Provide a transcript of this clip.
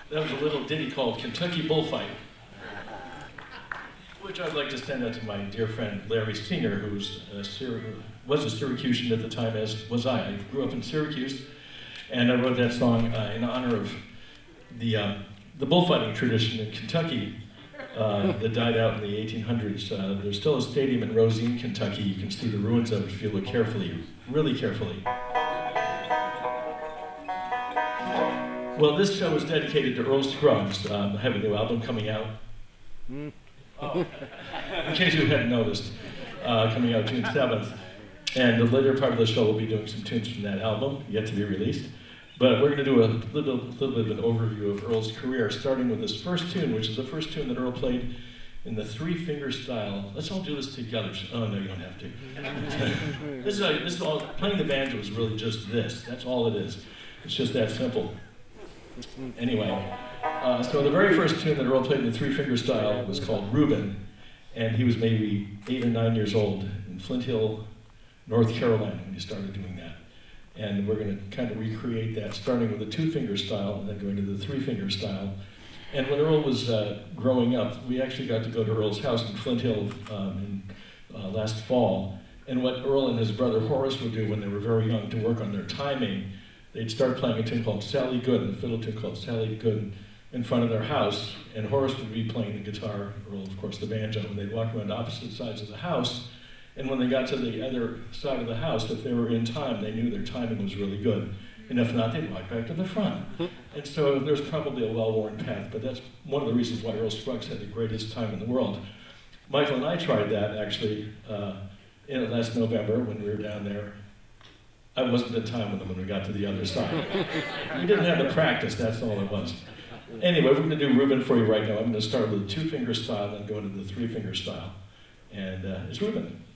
That was a little ditty called Kentucky Bullfight, which I'd like to send out to my dear friend Larry Singer, who was a Syracusan at the time, as was I. I grew up in Syracuse, and I wrote that song in honor of the bullfighting tradition in Kentucky that died out in the 1800s. There's still a stadium in Rosine, Kentucky. You can see the ruins of it if you look carefully, really carefully. Well, this show is dedicated to Earl Scruggs. I have a new album coming out. Oh. In case you hadn't noticed, coming out June 7th. And the later part of the show will be doing some tunes from that album, yet to be released. But we're going to do a little bit of an overview of Earl's career, starting with his first tune, which is the first tune that Earl played in the three-finger style. Let's all do this together. Oh, no, you don't have to. This is all, playing the banjo is really just this. That's all it is. It's just that simple. Anyway, so the very first tune that Earl played in the three-finger style was called Reuben, and he was maybe 8 or 9 years old in Flint Hill, North Carolina, when he started doing that. And we're going to kind of recreate that, starting with the two-finger style and then going to the three-finger style. And when Earl was growing up, we actually got to go to Earl's house in Flint Hill last fall. And what Earl and his brother Horace would do when they were very young to work on their timing, they'd start playing a tune called Sally Good, a fiddle tune called Sally Good, in front of their house. And Horace would be playing the guitar, Earl, of course, the banjo, and they'd walk around opposite sides of the house. And when they got to the other side of the house, if they were in time, they knew their timing was really good. And if not, they'd walk back to the front. And so there's probably a well-worn path, but that's one of the reasons why Earl Scruggs had the greatest time in the world. Michael and I tried that, actually, last November when we were down there. I wasn't in time with them when we got to the other side. We didn't have the practice, that's all it was. Anyway, we're going to do Reuben for you right now. I'm going to start with the two-finger style and then go into the three-finger style. And it's Reuben.